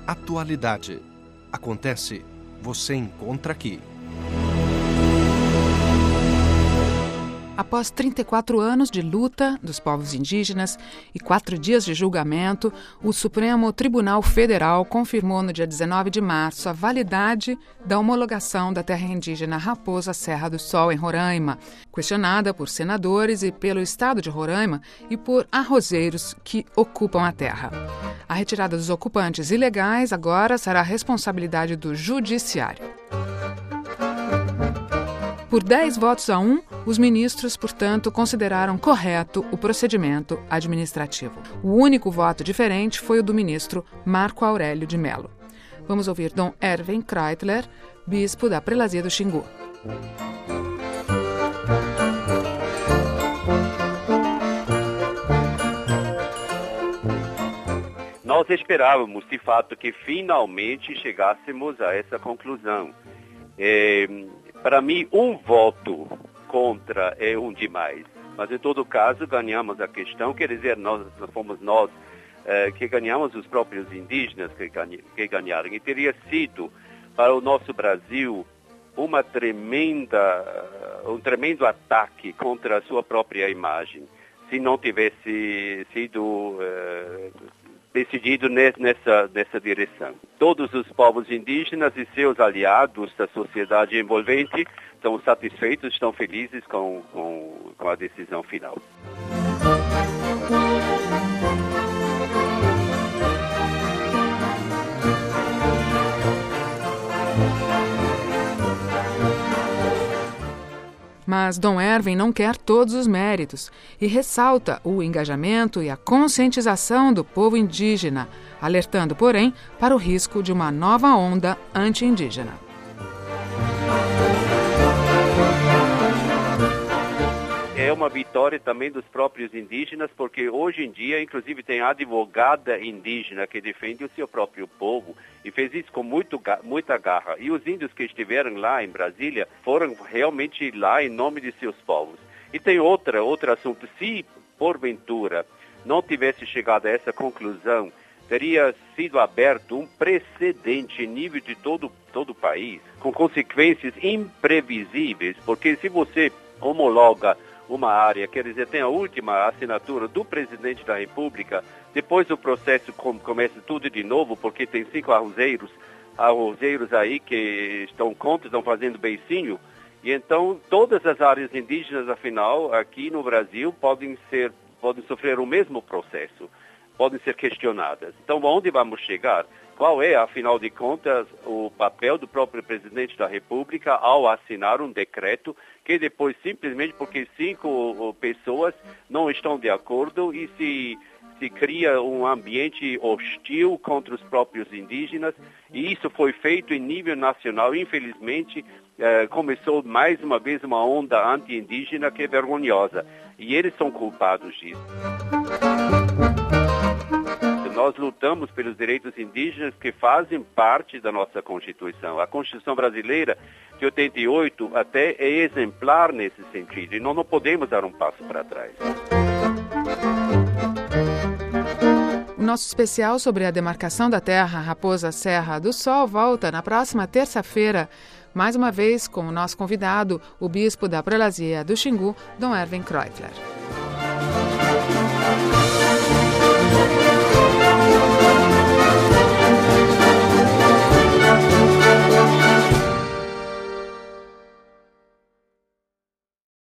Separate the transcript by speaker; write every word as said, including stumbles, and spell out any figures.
Speaker 1: Atualidade. Acontece, você encontra aqui.
Speaker 2: Após trinta e quatro anos de luta dos povos indígenas e quatro dias de julgamento, o Supremo Tribunal Federal confirmou no dia dezenove de março a validade da homologação da terra indígena Raposa Serra do Sol, em Roraima, questionada por senadores e pelo Estado de Roraima e por arrozeiros que ocupam a terra. A retirada dos ocupantes ilegais agora será responsabilidade do Judiciário. Por dez votos a um, os ministros, portanto, consideraram correto o procedimento administrativo. O único voto diferente foi o do ministro Marco Aurélio de Mello. Vamos ouvir Dom Erwin Kreitler, bispo da Prelazia do Xingu.
Speaker 3: Nós esperávamos, de fato, que finalmente chegássemos a essa conclusão. É, para mim, um voto contra é um demais. Mas, em todo caso, ganhamos a questão, quer dizer, nós fomos nós eh, que ganhamos, os próprios indígenas que, ganha, que ganharam. E teria sido, para o nosso Brasil, uma tremenda, um tremendo ataque contra a sua própria imagem, se não tivesse sido eh, decidido nessa, nessa direção. Todos os povos indígenas e seus aliados da sociedade envolvente estão satisfeitos, estão felizes com, com, com a decisão final.
Speaker 2: Mas Dom Erwin não quer todos os méritos e ressalta o engajamento e a conscientização do povo indígena, alertando, porém, para o risco de uma nova onda anti-indígena.
Speaker 3: É uma vitória também dos próprios indígenas, porque hoje em dia, inclusive, tem advogada indígena que defende o seu próprio povo e fez isso com muito, muita garra. E os índios que estiveram lá em Brasília foram realmente lá em nome de seus povos. E tem outra, outro assunto. Se, porventura, não tivesse chegado a essa conclusão, teria sido aberto um precedente em nível de todo, todo o país, com consequências imprevisíveis, porque se você homologa uma área, quer dizer, tem a última assinatura do presidente da República, depois o processo com, começa tudo de novo, porque tem cinco arrozeiros, arrozeiros aí que estão contra, estão fazendo beicinho, e então todas as áreas indígenas, afinal, aqui no Brasil, podem ser, podem sofrer o mesmo processo, podem ser questionadas. Então, onde vamos chegar? Qual é, afinal de contas, o papel do próprio presidente da República ao assinar um decreto que depois, simplesmente porque cinco pessoas não estão de acordo e se, se cria um ambiente hostil contra os próprios indígenas, e isso foi feito em nível nacional. Infelizmente, eh, começou mais uma vez uma onda anti-indígena que é vergonhosa, e eles são culpados disso. Nós lutamos pelos direitos indígenas que fazem parte da nossa Constituição. A Constituição brasileira de oitenta e oito até é exemplar nesse sentido, e nós não podemos dar um passo para trás.
Speaker 2: O nosso especial sobre a demarcação da terra Raposa Serra do Sol volta na próxima terça-feira, mais uma vez com o nosso convidado, o bispo da Prelazia do Xingu, Dom Erwin Kreitler.